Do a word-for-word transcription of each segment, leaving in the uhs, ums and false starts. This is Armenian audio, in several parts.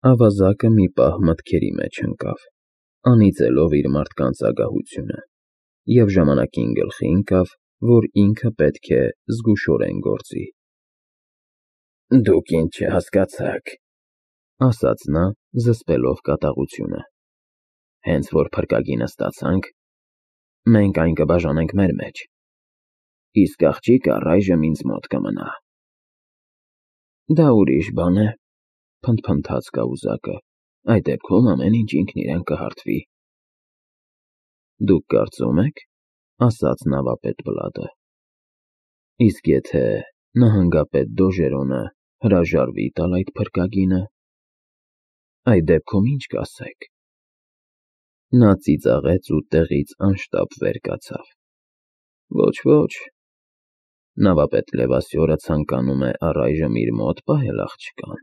Ավազակը մի պահ մտքերի մեջ ընկավ, անիծելով իր մարդկանց ագահությունը, և ժամանակին գլխի ընկավ, որ ինքը պետք է զգուշորեն գործի։ «Դուք ինձ չհասկացաք», ասաց նա, զսպելով կատաղությունը։ «Հենց որ փրկագինը ստացանք, մենք այն կբաժանենք մեր մեջ, իսկ աղջիկը առայժմ ինձ մոտ կմնա»։ «Դա ուրիշ բան է», փնթփնթաց կայծակը, «այդ դեպքում ամեն ինչ ինքն իրեն կհարթվի»։ «Դուք կարծում եք», ասաց նավապետ Բլադը, «իսկ եթե նահանգապետ Դոժերոնը հրաժարվի տալ այդ փրկագինը, այդ դեպքում ի՞նչ կասեք»։ Նա ծիծաղեց ու տեղից անշտապ վեր կացավ։ «Ոչ, ոչ, նավապետ Լևասյորը ցանկանում է առայժմ իր մոտ պահել աղջկան։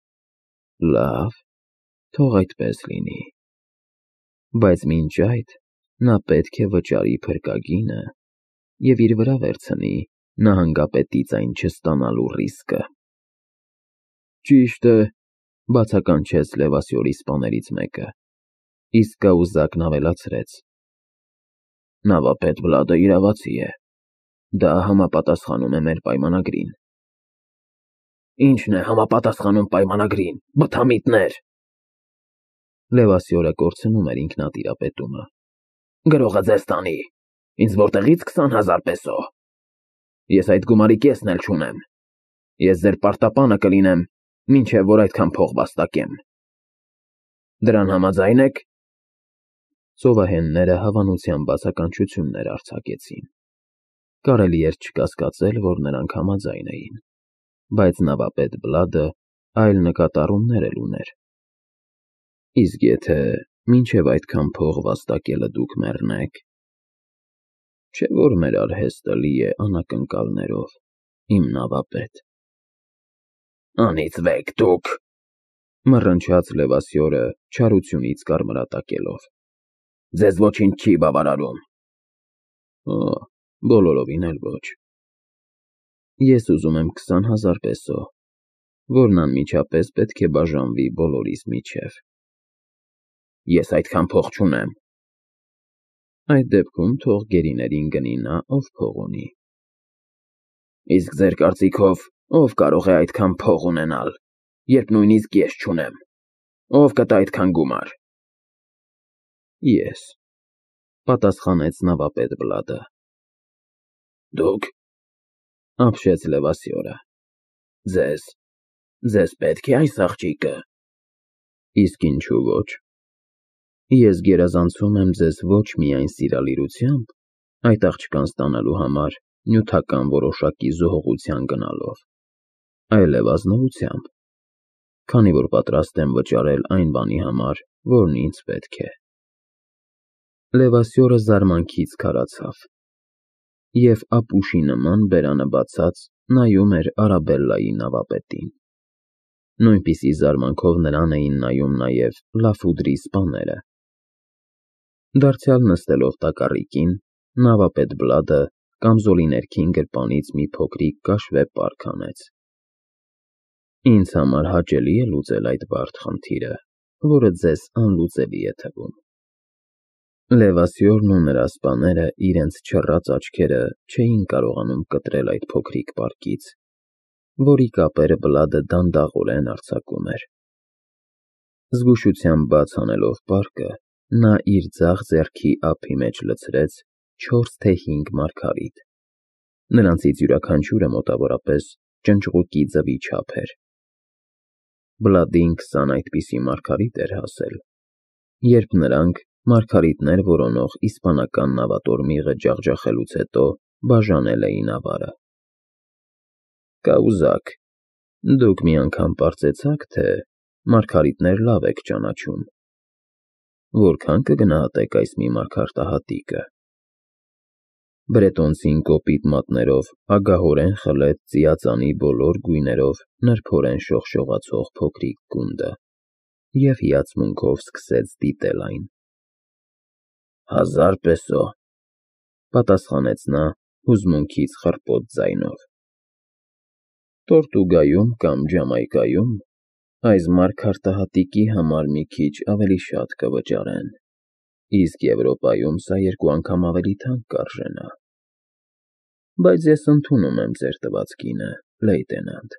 Լավ, թող այդպես լինի, բայց մինչ այդ նա պետք է վճարի փրկագինը և իր վրա վերցնի նահանգապետից այն չստանալու ռիսկը»։ «Ճիշտ է», բացականչեց Լևասյորի սպաներից մեկը, իսկ կայուզակն ավելացրեց. «Նավապետ Բլադը իրավացի է, դա համապատասխանում է մեր պայմանագրին»։ «Ի՞նչն է համապատասխանում պայմանագրին, բթամիտներ», Լևասյորը կորցնում էր ինքնատիրապետումը։ «Գրողը ձեզ տանի, ինձ որտեղի՞ց քսան հազար պեսո։ Ես այդ գումարի կեսն էլ չունեմ, ես ձեր պարտապանը կլինեմ, մինչև որ այդքան փող վաստակեմ։ Դրան համաձա՞յն եք»։ Ծովահենները հավանության բացականչություններ արձակեցին։ Կարելի էր չկասկածել, որ նրանք համաձայն էին, բայց նավապետ Բլադը այլ նկատառումներ էլ ուներ։ «Իսկ եթե մինչև այդքան փող վաստակելը դուք մեռնեք, չէ՞ որ մեր արհեստը լի է անակնկալներով, իմ նավապետ»։ «Անիծվեք դուք», մռնչաց Լևասյորը չարությունից կարմրատակելով, «ձեզ ոչինչ չի բավարարում»։ «Օ, բոլորովին էլ ոչ։ Ես ուզում եմ քսան հազար պեսո, որն անմիջապես պետք է բաժանվի բոլորիս միջև»։ «Ես այդքան փող չունեմ»։ «Այդ դեպքում թող գերիներին գնի նա, ով փող ունի»։ «Իսկ ձեր կարծիքով ով կարող է այդքան փող ունենալ, երբ նույնիսկ ես չունեմ, ով կտա այդքան գումար»։ «Ես», պատասխանեց նավապետ Բլադը։ «Դուք», ապշեց Լևասյորը, «ձեզ, ձեզ պետք է այս աղջիկը»։ «Իսկ ինչու ոչ։ Ես գերազանցում եմ ձեզ ոչ միայն սիրալիրությամբ, այդ աղջկան ստանալու համար նյութական որոշակի զոհողության գնալով, այլև ազնվությամբ, քանի որ պատրաստ եմ վճարել այն բանի համար, որն ինձ պետք է»։ Լևասյորը զարմանքից քարացավ և ապուշի նման բերանը բացած նայում էր Արաբելլայի նավապետին։ Նույնպիսի զարմանքով նրան էին նայում նաև Լաֆուդրի սպաները։ Դարձյալ նստելով տակառիկին, նավապետ Բլադը կամզոլի ներքին գրպանից մի փոքրիկ կաշվե պարկ հանեց։ «Ինձ համար հաճելի է լուծել այդ բարդ խնդիրը, որը ձեզ անլուծելի է թվում»։ Լևասյորն ու նրա սպաները իրենց չռած աչքերը չէին կարողանում կտրել այդ փոքրիկ պարկից, որի կապերը Բլադը դանդաղորեն արձակում էր։ Զգուշությամբ բաց անելով պարկը, նա իր ձախ ձեռքի ափի մեջ լցրեց չորս թե հինգ մարգարիտ։ Նրանցից յուրաքանչյուրը մոտավորապես ճնճղուկի ձվի չափ էր։ Բլադին քսան այդպիսի մարգարիտ էր հասել, երբ նրանք, մարգարիտներ որոնող իսպանական նավատորմիղը ջախջախելուց հետո, բաժանել էին ավարը։ «Կայուզակ, դուք մի անգամ պարզեցա՞ք, թե մարգարիտներ լավ եք ճանաչում։ Որքան կգնահատեք այս մի մարգարտահատիկը»։ Բրետոնցին կոպիտ մատներով ագահորեն խլեց ծիածանի բոլոր գույներով նրբորեն շողշողացող փոքրիկ գունդը և հիացմունքով սկսեց դիտել այն։ «Հազար պեսո», պատասխանեց նա հուզմունքից խռպոտ ձայնով։ «Տորտուգայում կամ Ջամայկայում Այս մարգարտահատիկի համար մի քիչ ավելի շատ կվճարեն, իսկ Եվրոպայում սա երկու անգամ ավելի թանկ կարժենա։ Բայց ես ընդունում եմ ձեր տված գինը, լեյտենանտ։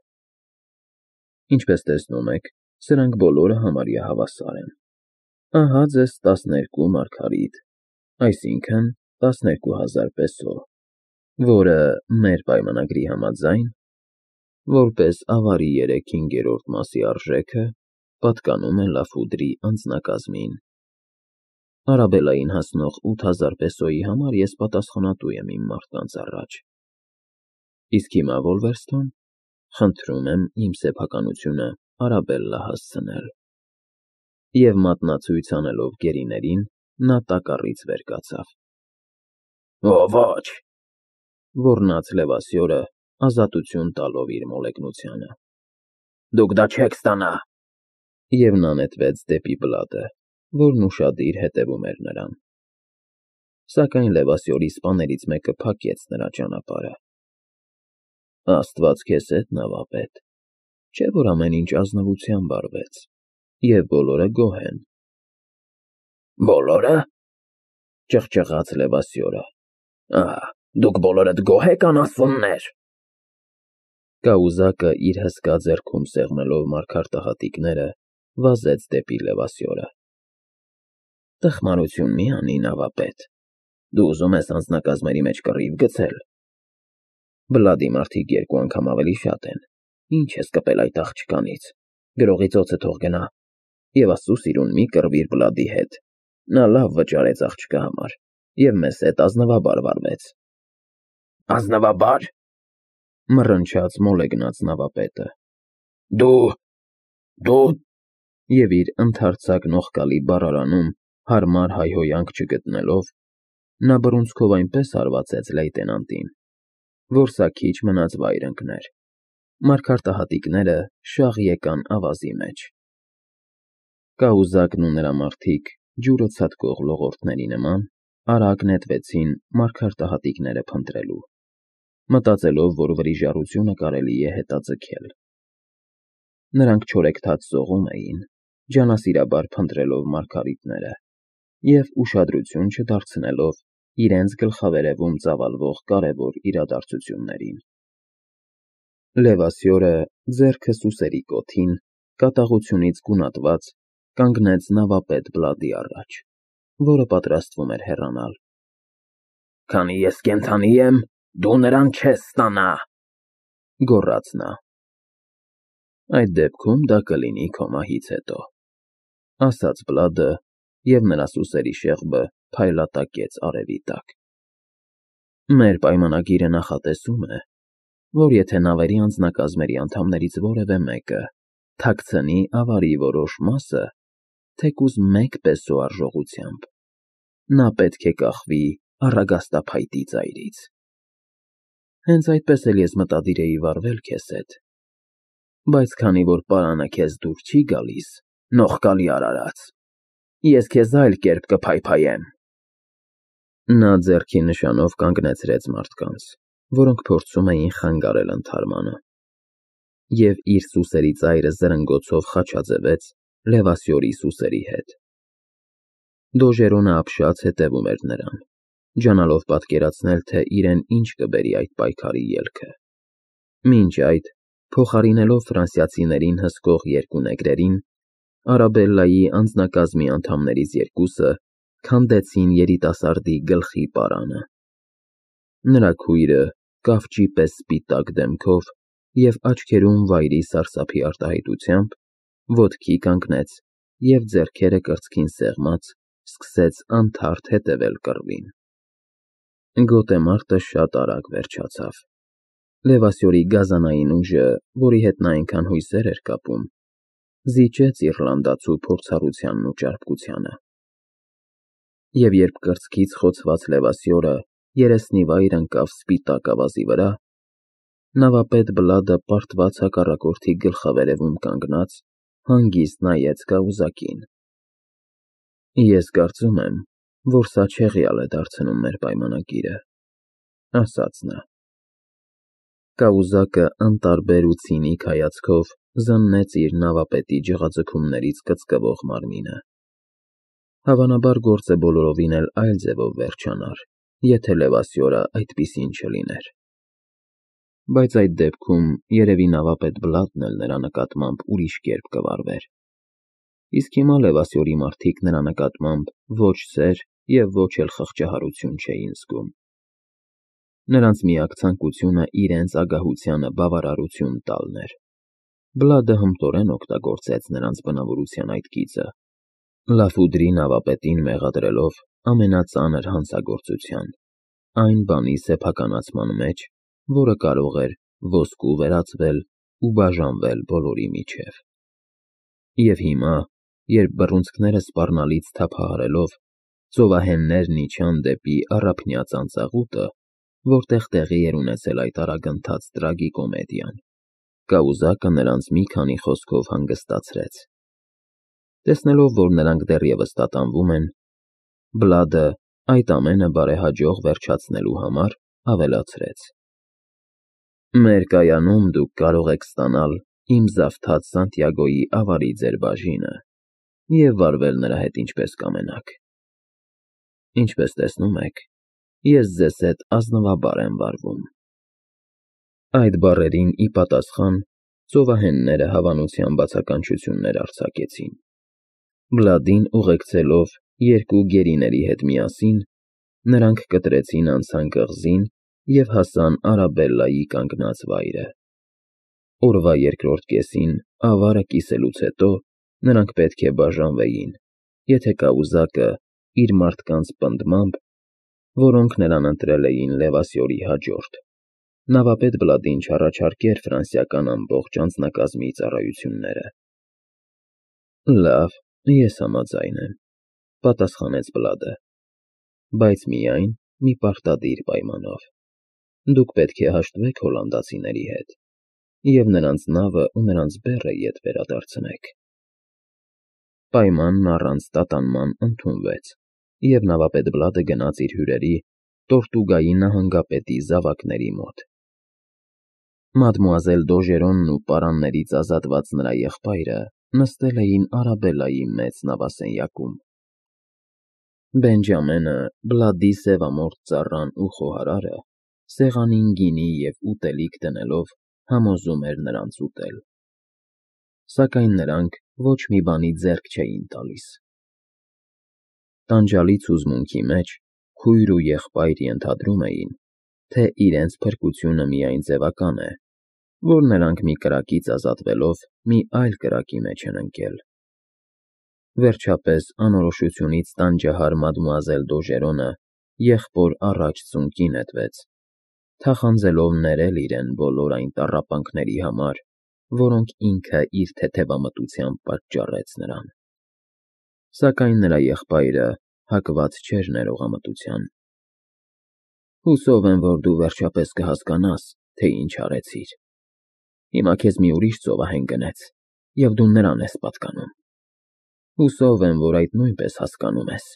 Ինչպես տեսնում եք, սրանք բոլորը համարյա հավասար են։ Ահա ձեզ տասներկու մարգարիտ, այսինքն տասներկու հազար պեսո, որը մեր պայմանագրի համաձայն, որպես ավարի երեք հինգերորդ մասի արժեքը, պատկանում է Լաֆուդրի անձնակազմին։ Արաբելային հասնող ութ հազար պեսոյի համար ես պատասխանատու եմ իմ մարդկանց առաջ։ Իսկ հիմա, Վոլվերստոն, խնդրում եմ իմ սեփականությունը Արաբելլա հասցնել։ Եվ մատնացույց անելով գերիներին, նա տակառից վեր կացավ։ Ո ոչ, ոռնաց Լևասյորը, ազատություն տալով իր մոլեգնությանը։ Դուք դա չեք ստանա։ Եվ նա նետվեց դեպի Բլադը, որն ուշադիր հետևում էր նրան։ Սակայն Լևասյորի սպաներից մեկը փակեց նրա ճանապարհը։ Աստված քեզ հետ, նավապետ, չէ՞ որ ամեն ինչ ազնվությամբ արվեց, և բոլորը գոհ են։ Բոլորը, ճղճղաց Լևասյորը, ահա, դուք բոլորդ գոհ եք, անասուններ։ Կաուզակը իր հսկա ձեռքում սեղմելով մարգարտահատիկները, վազեց դեպի Լևասյորը։ Տխմարություն մի անի, նավապետ, դու ուզում ես անձնակազմերի մեջ կռիվ գցել։ Բլադի մարդիկ երկու անգամ ավելի շատ են, ինչ ես կպել այդ աղջկանից, գրողի ծոցը թող գնա, և Աստծու սիրուն մի կռվիր Բլադի հետ, նա լավ վճարեց աղջկա համար, և մեզ հետ ազնվաբար վարվեց։ Ազնվաբա՞ր, մռնչաց մոլեգնած նավապետը։ Դու, դու… Եվ իր ընդարձակ նողկալի բառարանում հարմար հայհոյանք չգտնելով, նա բռունցքով այնպես հարվածեց լեյտենանտին, որ սա քիչ մնաց վայր ընկներ։ Մարգարտահատիկները շաղ եկան ավազի մեջ։ Կաուզակն ու նրա մարդիկ, ջուրը ցատկող լողորդների նման, արագ նետվեցին մարգարտահատիկները փնտրելու, մտածելով, որ վրիժառությունը կարելի է հետաձգել։ Նրանք չորեքթաթ սողում էին, ջանասիրաբար փնտրելով մարգարիտները և ուշադրություն չդարձնելով իրենց գլխավերևում ծավալվող կարևոր իրադարձություններին։ Լևասյորը, ձեռքը սուսերի կոթին, կատաղությունից գունատված, կանգնեց նավապետ Բլադի առաջ, որը պատրաստվում էր հեռանալ։ Քանի ես կենդանի եմ, դու նրան չես ստանա, գոռաց նա։ Այդ դեպքում դա կլինի քո մահից հետո, ասաց Բլադը, և նրա սուսերի շեղբը փայլատակեց արևի տակ։ Մեր պայմանագիրը նախատեսում է, որ եթե նավերի անձնակազմերի անդամներից որևէ մեկը թաքցնի ավարի որոշ մասը, թեկուզ մեկ պեսո արժողությամբ, նա պետք է կախվի առագաստափայտի ծայրից։ Հենց այդպես էլ ես մտադիր էի վարվել քեզ հետ, բայց քանի որ պարանը քեզ դուր չի գալիս, նողկալի արարած, ես քեզ այլ կերպ կփայփայեմ։ Նա ձեռքի նշանով կանգնեցրեց մարդկանց, որոնք փորձում էին խանգարել ընթարմանը, և իր սուսերի ծայրը զրնգոցով խաչաձևեց Լևասյորի սուսերի հետ։ Դոժերոնը ապշած հետևում էր նրան, ջանալով պատկերացնել, թե իրեն ինչ կբերի այդ պայքարի ելքը։ Մինչ այդ, փոխարինելով ֆրանսիացիներին հսկող երկու նեգրերին, Արաբելլայի անձնակազմի անդամներից երկուսը քանդեցին երիտասարդի գլխի պարանը։ Նրա քույրը, կավճի պես սպիտակ դեմքով և աչքերում վայրի սարսափի արտահայտությամբ, ոտքի կանգնեց և ձեռքերը կրծքին սեղմած, սկսեց անթարթ հետևել կռվին։ Գոտեմարտը շատ արագ վերջացավ։ Լևասյորի գազանային ուժը, որի հետ նա այնքան հույսեր էր կապում, զիջեց իռլանդացու փորձառությանն ու ճարպկությանը։ Եվ երբ կրծքից խոցված Լևասյորը երեսնիվայր ընկավ սպիտակ ավազի վրա, նավապետ Բլադը պարտված հակառակորդի գլխավերևում կանգնած, հանգիստ նայեց Կաուզակին։ Ես կարծում եմ, որ սա չեղյալ է դարձնում մեր պայմանագիրը, ասաց նա։ Կաուզակը անտարբեր ու ցինիկ հայացքով զննեց իր նավապետի ջղաձգումներից կծկվող մարմինը։ Հավանաբար գործը բոլորովին էլ այլ ձևով վերջանար, եթե Լևասյորը այդպիսին չլիներ։ Բայց այդ դեպքում երևի նավապետ Բլադն էլ նրա նկատմամբ ուրիշ կերպ կվարվեր։ Իսկ հիմա Լևասյորի մարդիկ նրա նկատմամբ ոչ սեր և ոչ էլ խղճահարություն չէին զգում։ Նրանց միակ ցանկությունը իրենց ագահությանը բավարարություն տալն էր։ Բլադը հմտորեն օգտագործեց նրանց բնավորության այդ գիծը, Լաֆուդրի նավապետին մեղադրելով ամենածանր հանցագործության, այն բանի սեփականացման մեջ, որը կարող էր ոսկու վերածվել ու բաժանվել բոլորի միջև։ Եվ հիմա, երբ բռունցքները սպառնալից թափահարելով, ծովահեններն իջան դեպի առափնյա ծանծաղուտը, որտեղ տեղի էր ունեցել այդ արագընթաց տրագիկոմեդիան, Կաուզակը նրանց մի քանի խոսքով հանգստացրեց։ Տեսնելով, որ նրանք դեռևս տատանվում են, Բլադը, այդ ամենը բարեհաջող վերջացնելու համար, ավելացրեց. Մեր կայանում դուք կարող եք ստանալ իմ զավթած Սանտիագոյի ավարի ձեր բաժինը և վարվել նրա հետ ինչպես կամենաք։ Ինչպես տեսնում եք, ես ձեզ հետ ազնվաբար եմ վարվում։ Այդ բառերին ի պատասխան ծովահենները հավանության բացականչություններ արձակեցին։ Բլադին ուղեկցելով երկու գերիների հետ միասին, նրանք կտրեցին անցան կղզին և հասան Արաբելլայի կանգնած վայրը։ Օրվա երկրորդ կեսին ավարը կիսելուց հետո նրանք պետք է բաժանվեին, եթե Կաուզակը իր մարդկանց պնդմամբ, որոնք նրան ընտրել էին Լևասյորի հաջորդ, նավապետ Բլադին չառաջարկեր ֆրանսիական ամբողջ անձնակազմի ծառայությունները։ Լավ, ես համաձայն եմ, պատասխանեց Բլադը, բայց միայն մի պարտադիր պայմանով. դուք պետք է հաշտվեք հոլանդացիների հետ և նրանց նավը ու նրանց բեռը ետ վերադարձնեք։ Պայմանն առանց տատանման ընդունվեց, և նավապետ Բլադը գնաց իր հյուրերի Տորտուգայի նահանգապետի զավակների մոտ։ Մադմուազել Դոժերոնն ու պարաններից ազատված նրա եղբայրը նստել էին Արաբելլայի մեծ նավասենյակում։ Բենջամենը, Բլադի սևամորթ ծառան ու խոհարարը սեղանին գինի և ուտելիք դնելով համոզում էր նրանց ուտել։ Սակայն նրանք ոչ մի բանի ձեռք չէին տալիս։ Տանջալից հուզմունքի մեջ քույր ու եղբայր ենթադրում էին, թե իրենց փրկությունը միայն ձևական է, որ նրանք մի կրակից ազատվելով մի այլ կրակի մեջ են ընկել։ Վերջապես անորոշությունից տանջահար մադմուազել Դոժերոնը եղբոր առաջ ծունկի նետվեց, թախանձելով ներել իրեն բոլոր այն տառապանքների համար, որոնք ինքը իր թեթևամտությամբ պատճառեց նրան։ Սակայն նրա եղբայրը հակված չէր ներողամտության։ Հուսով եմ, որ դու վերջապես կհասկանաս, թե ինչ արեցիր։ Հիմա քեզ մի ուրիշ ծովահեն գնեց, և դու նրան ես պատկանում։ Հուսով եմ, որ այդ նույնպես հասկանում ես։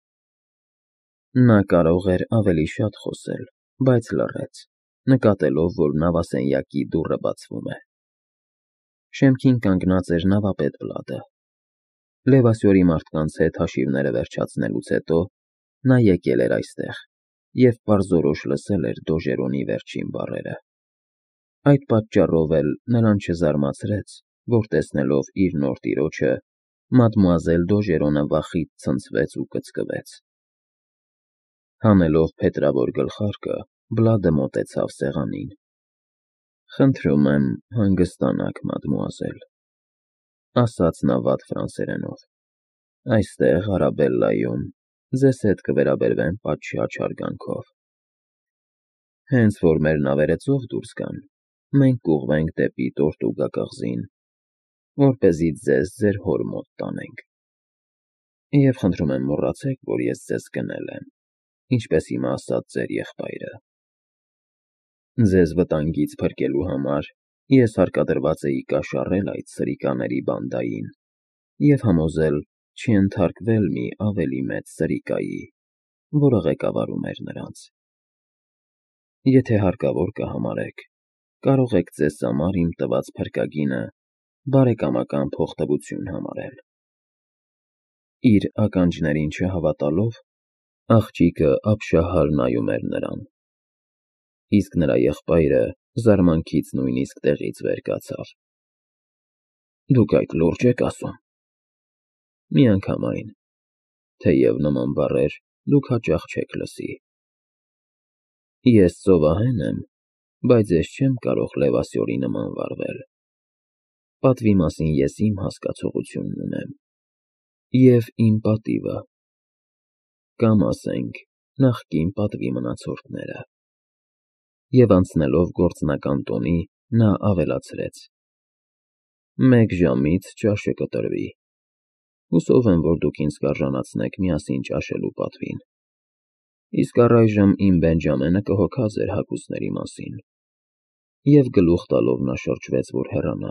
Նա կարող էր ավելի շատ խոսել, բայց լռեց, նկատելով, որ նավասենյակի դուռը բացվում է։ Շեմքին կանգնած էր նավապետ Բլադը։ Լևասյորի մարդկանց հետ հաշիվները վերջացնելուց հետո նա եկել էր այստեղ և պարզորոշ լսել էր Դոժերոնի վերջին բառերը։ Այդ պատճառով էլ նրան չզարմացրեց, որ տեսնելով իր նոր տիրոջը, մադմուազել Դոժերոնը վախից ցնցվեց ու կծկվեց։ Հանելով փետրավոր գլխարկը, Բլադը մոտեցավ սեղանին։ Խնդրում եմ, հանգստանաք, մադմուազել, ասաց նա վատ ֆրանսերենով։ Այստեղ Արաբելլայում ձեզ հետ կվերաբերվեմ պատշաճ հարգանքով։ Հենց որ մեր նավերը ծով դուրս գան, մենք կուղղվենք դեպի Տորտուգա կղզին, որպեսզի ձեզ ձեր հոր մոտ տանենք։ Եվ խնդրում եմ մոռացեք, որ ես ձեզ գնել եմ, ինչպես հիմա ասաց ձեր եղբայրը։ Ձեզ վտանգից փրկելու համար ես հարկադրված էի կաշառել այդ սրիկաների բանդային և համոզել չենթարկվել մի ավելի մեծ սրիկայի, որը ղեկավարում էր նրանց։ Եթե հարկավոր կհամարեք, կարող եք ձեզ համար իմ տված փրկագինը բարեկամական փոխտվություն համարել։ Իր ականջներին չհավատալով, աղջիկը ապշահար նայում էր նրան, իսկ նրա եղբայրը զարմանքից նույնիսկ տեղից վեր կացավ։ Դուք այդ լուրջ եք ասում։ Միանգամայն, թեև նման բառեր դուք հաճախ չեք լսի։ Ես ծովահեն եմ, բայց ես չեմ կարող լևասյորի նման վարվել։ Պատվի մասին ես իմ հասկացությունն ունեմ, և իմ պատիվը, կամ ասենք նախկին պատվի մնացորդները։ Եվ անցնելով գործնական տոնի, նա ավելացրեց. Մեկ ժամից ճաշը կտրվի։ Հուսով եմ, որ դուք ինձ կարժանացնեք միասին ճաշելու պատվին։ Իսկ առայժմ իմ Բենջամենը կհոգա ձեր հագուստների մասին։ Եվ գլուխ տալով նա շրջվեց, որ հեռանա։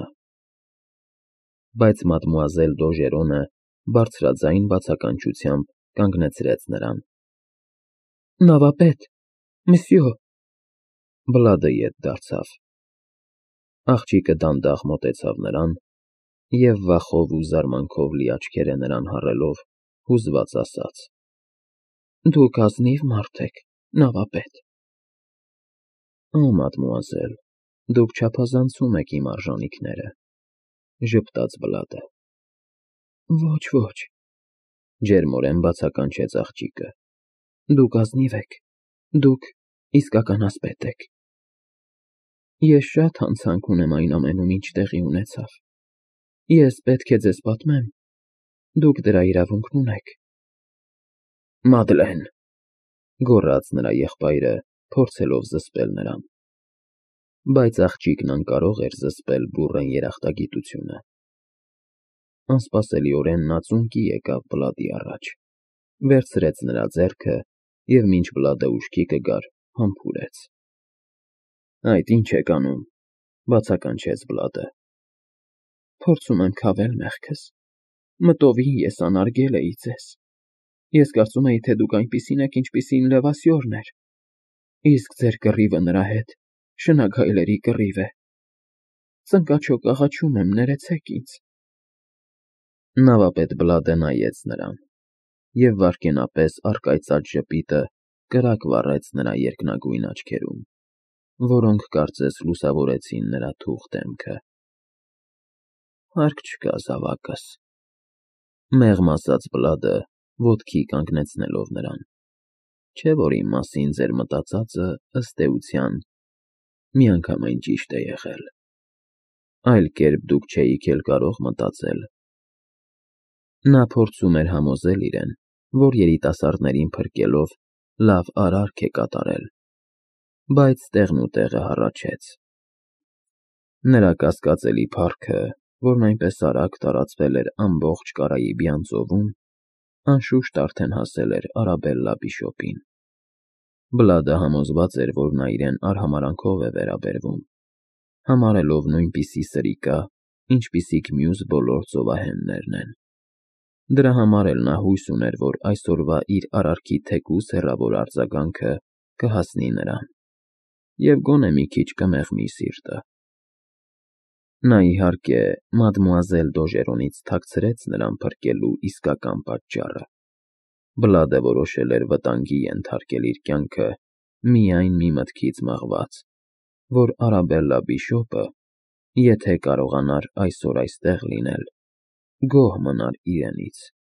Բայց մադմուազել Դոժերոնը բարձրաձայն բացականչությամբ կանգնեցրեց նրան։ Նավապետ, մսյո։ Բլադը ետ դարձավ։ Աղջիկը դանդաղ մոտեցավ նրան և վախով ու զարմանքով լի աչքերը նրան հառելով, հուզված ասաց. Դուք ազնիվ մարդ եք, նավապետ։ Օ, մադմուազել, դուք չափազանցում եք իմ արժանիքները, ժպտաց Բլադը։ Ոչ, ոչ, ջերմորեն բացականչեց աղջիկը, դուք ազնիվ եք, դուք իսկական ասպետ եք։ Ես շատ հանցանք ունեմ այն ամենում, ինչ տեղի ունեցավ։ Ես պետք է ձեզ պատմեմ, դուք դրա իրավունքն ունեք։ Մադլեն, գոռաց նրա եղբայրը, փորձելով զսպել նրան։ Բայց աղջիկն անկարող էր զսպել բուռն երախտագիտությունը։ Անսպասելիորեն նա ծունկի եկավ Բլադի առաջ, վերցրեց նրա ձեռքը և մինչ Բլադը ուշքի կգար, համբուրեց։ Այդ ինչ եք անում, բացականչեց Բլադը։ Փորձում եմ քավել մեղքս։ Մտովին ես անարգել էի ձեզ։ Ես կարծում էի, թե դուք այնպիսին եք, ինչպիսին լևասյորն էր, իսկ ձեր կռիվը նրա հետ շնագայլերի կռիվ է։ Ծնկաչոք աղաչում եմ, ներեցեք ինձ։ Նավապետ Բլադը նայեց նրան, և վայրկենապես առկայծած ժպիտը կրակ վառեց նրա երկնագույն աչքերում, որոնք կարծես լուսավորեցին նրա թուխ դեմքը։ Հարկ չկա, զավակս, մեղմ ասաց Բլադը, ոտքի կանգնեցնելով նրան, չէ՞ որ իմ մասին ձեր մտածածը, ըստ էության, միանգամայն ճիշտ է եղել։ Այլ կերպ դուք չէիք էլ կարող մտածել։ Նա փորձում էր համոզել իրեն, որ երիտասարդներին փրկելով լավ արարք է կատարել, բայց տեղնուտեղը հառաչեց։ Նրա կասկածելի փառքը, որն այնպես արագ տարածվել էր ամբողջ Կարաիբյան ծովում, անշուշտ արդեն հասել էր Արաբելլա բիշոպին։ Բլադը համոզված էր, որ նա իրեն արհամարհանքով է վերաբերվում, համարելով նույնպիսի սրիկա, ինչպիսիք մյուս բոլոր ծովահեններն են։ Դրա համար էլ նա հույս ուներ, որ այսօրվա իր արարքի թեկուզ հեռավոր արձագանքը կհասնի նրան, և գոնե մի քիչ կմեղմի սիրտը։ Նա, իհարկե, մադմուազել Դոժերոնից թաքցրեց նրան փրկելու իսկական պատճառը։ Բլադը որոշել էր վտանգի ենթարկել իր կյանքը միայն մի մտքից մղված, որ Արաբելլա բիշոպը, եթե կարողանար այսօր այստեղ լինել, գոհ մնար իրենից։